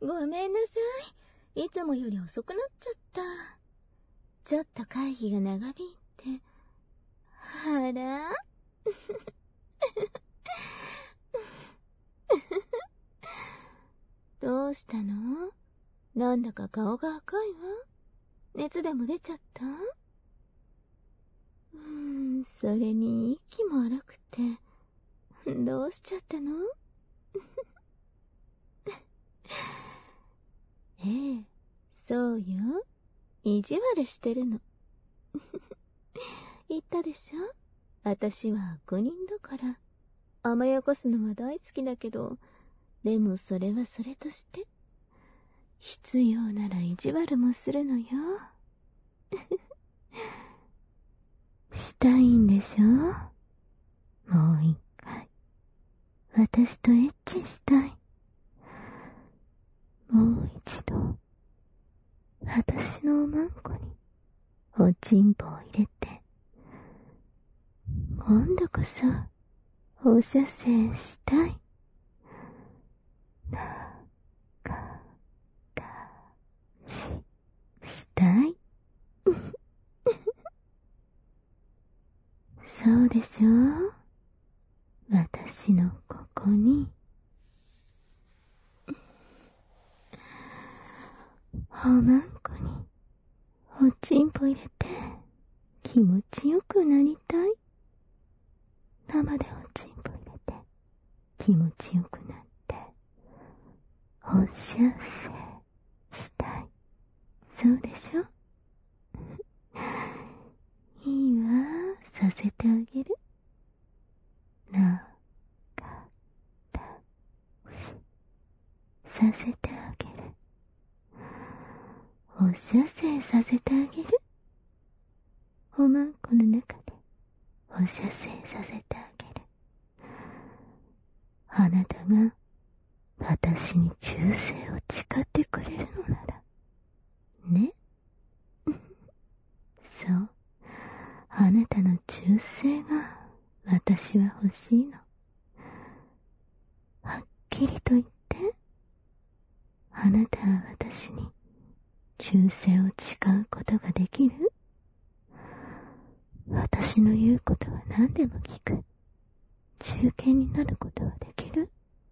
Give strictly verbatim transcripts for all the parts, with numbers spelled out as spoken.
ごめんなさい。いつもより遅くなっちゃった。ちょっと会議が長引いて。あらどうしたの？なんだか顔が赤いわ。熱でも出ちゃった？うーん、それに息も荒くて。どうしちゃったの？ええ、そうよ。意地悪してるの。言ったでしょ？私は悪人だから。甘やかすのは大好きだけど、でもそれはそれとして、必要なら意地悪もするのよ。したいんでしょ？もう一回、私とエッチしたい。もう一度、私のおまんこに、おちんぽを入れて、今度こそ、放射線したい。なか、だ、し、したい。そうでしょ？私のここに、おまんこに、おちんぽ入れて、気持ちよくなりたい。生でおちんぽ入れて、気持ちよくなって、放射線したい。そうでしょ？いいわ、させてあげる。なか、だ、し、させてあげる。放射線させてあげる。おまんこの中で放射線させてあげる。あなたが私に忠誠を誓ってくれるのならね。そう、あなたの忠誠が私は欲しいの。はっきりと言って。あなたは私に忠誠を誓うことができる？私の言うことは何でも聞く。中堅になることはできる？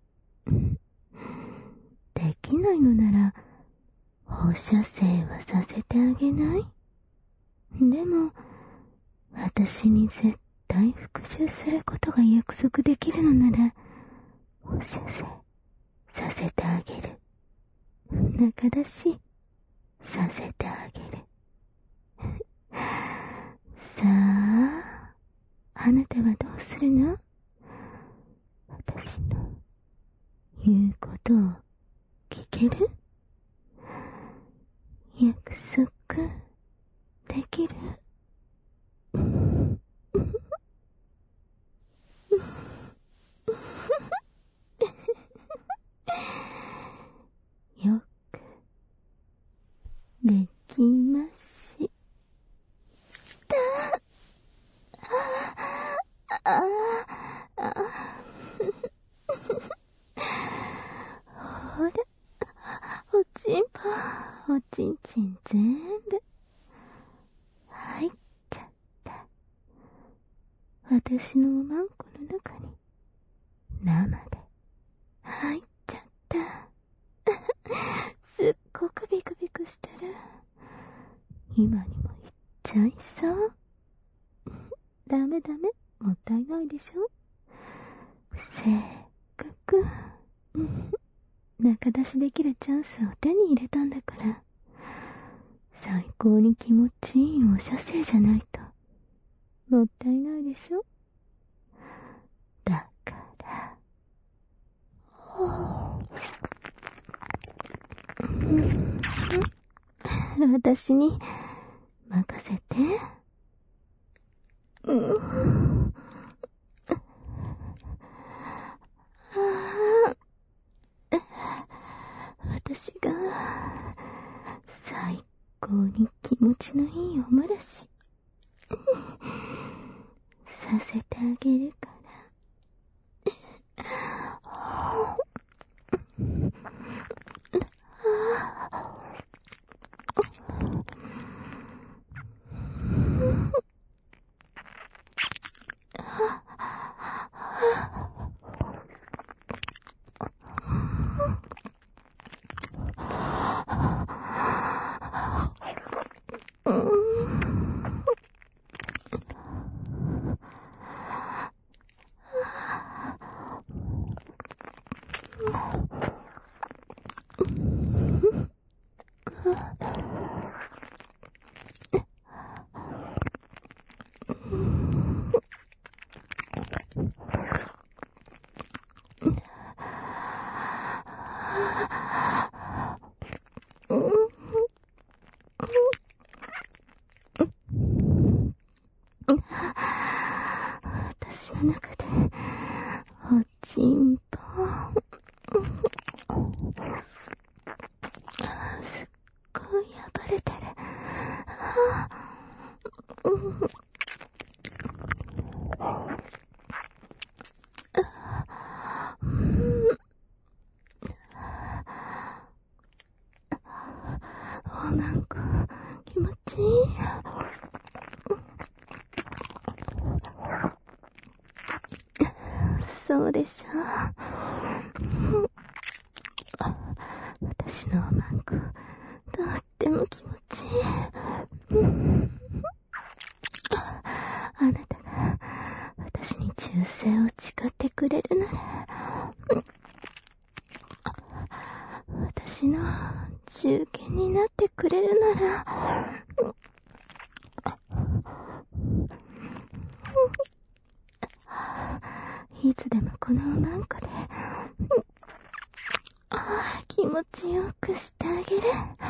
できないのなら、放射線はさせてあげない？でも、私に絶対復讐することが約束できるのなら、放射線させてあげる。仲だし、させてあげる。さあ、あなたはどうするの？私の言うことを聞ける？約束できる？よくできました。あああほら、おちんぽ、おちんちん全部入っちゃった。私のおまんこの中に生で入っちゃった。すっごくビクビクしてる。今にも行っちゃいそう。ダメダメ、もったいないでしょ。せっかく仲出しできるチャンスを手に入れたんだから、最高に気持ちいいお射精じゃないともったいないでしょ。だから私に任せて。うん、私が最高に気持ちのいいおもらしさせてあげるから。 私の中でおちんぽすっごい暴れてる。おまんこ気持ちいい。そうでしょ。私のおまんこ、とっても気持ちいい。あなたが私に忠誠を誓ってくれるなら、私の忠犬になってくれるなら、いつでもこのおまんこで気持ちよくしてあげる。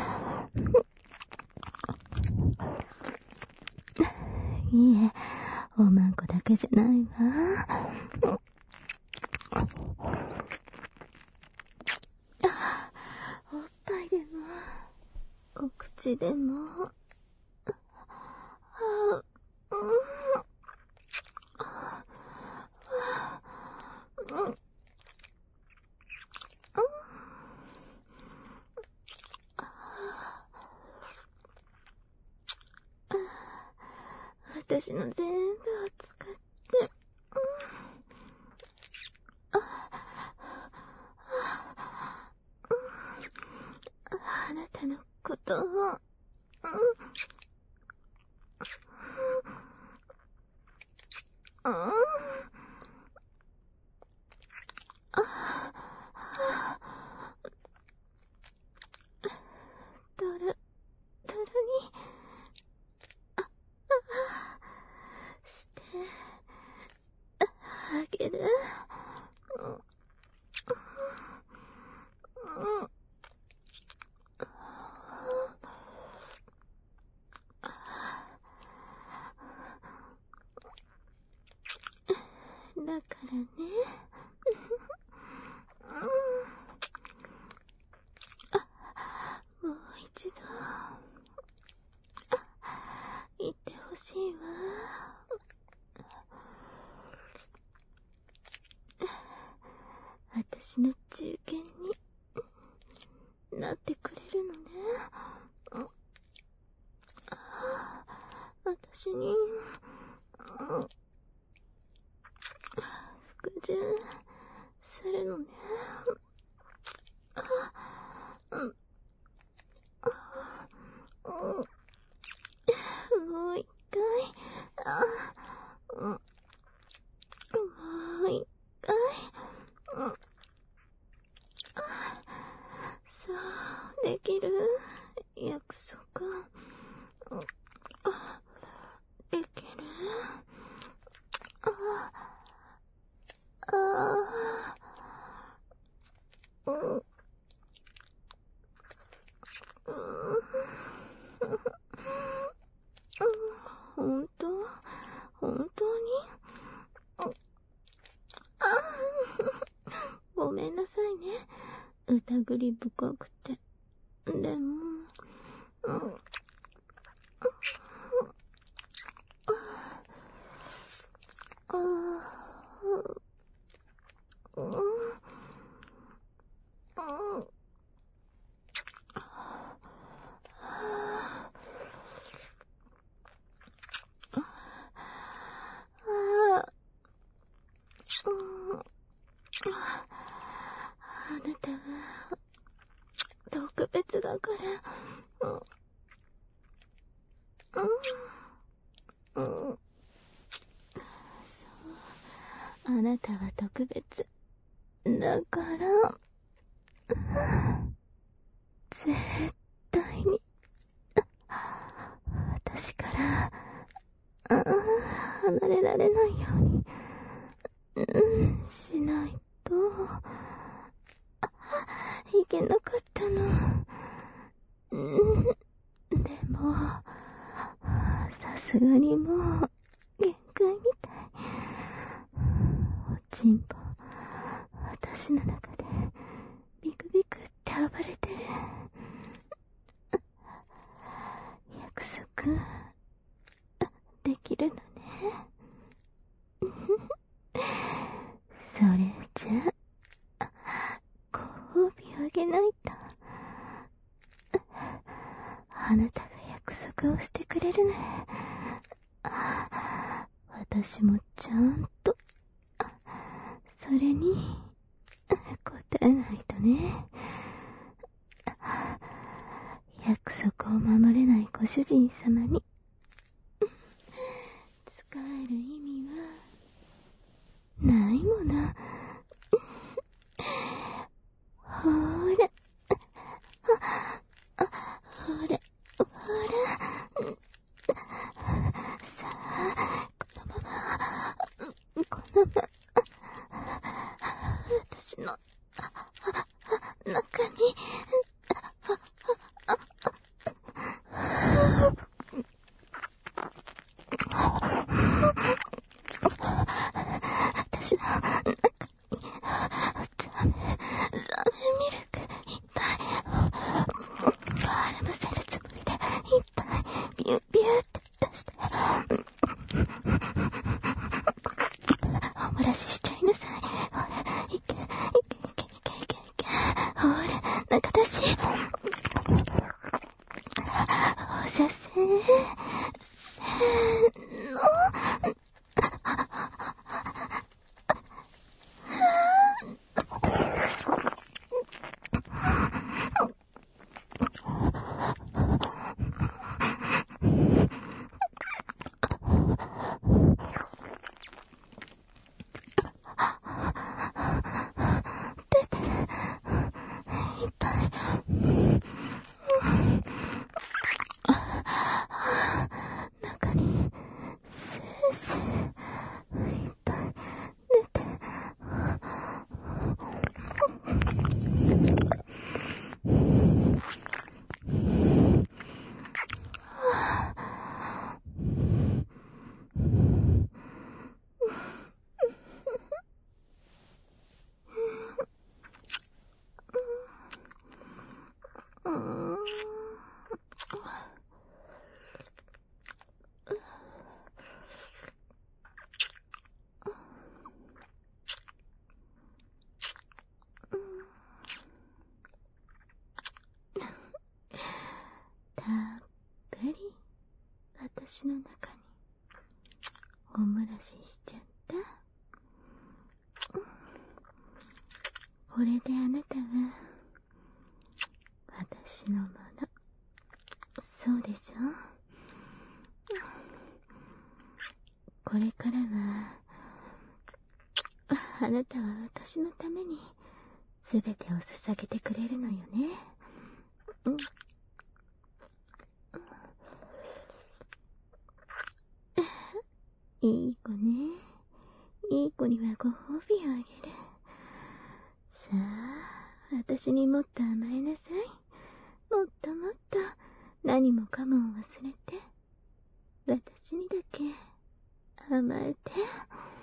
いいえ、おまんこだけじゃないわ。おっぱいでもお口でも、私の全部を使って、あなたのことを、ドル、ドルに、してあげる。だからね、もう一度言ってほしいわ。私の忠犬になってくれるのね。私に服従するのね。もう一回、もう一回、そうできる約束できる。ああうん本当本当にごめんなさいね。疑り深くて。でも、うん、あうん、うん、あなたは特別だから、うん、うん、そう、あなたは特別だから、絶対に私から離れられないようにないと、いけなかったの。でも、さすがにもう、限界みたい。おちんぽ、私の中で、ビクビクって暴れてる。約束、できるのね。それじゃ、ご褒美あげないと。あなたが約束をしてくれるなら、私もちゃんと、それに、答えないとね。約束を守れないご主人様に、仕える意味は、ないもの。ほーら、ほら、ほら、さあ、このまま、このまま、私の中に、私の中に、ザメ、ザメミルクいっぱい、絡ませるつもりで、いっぱい、ビュービューって出して、おもらししちゃいなさい。ほら、いけ、いけ、いけ、いけ、いけ、いけ、ほら、中出し。放射線、せーの。出てる。いっぱい。中に、精子、いっぱい出て。うーん。たっぷり私の中におもらししちゃった。これであなたは私のもの。そうでしょ？これからはあなたは私のためにすべてを捧げてくれるのよね。うんいい子ね。いい子にはご褒美をあげる。さあ、私にもっと甘えなさい。もっともっと何もかもを忘れて、私にだけ甘えて。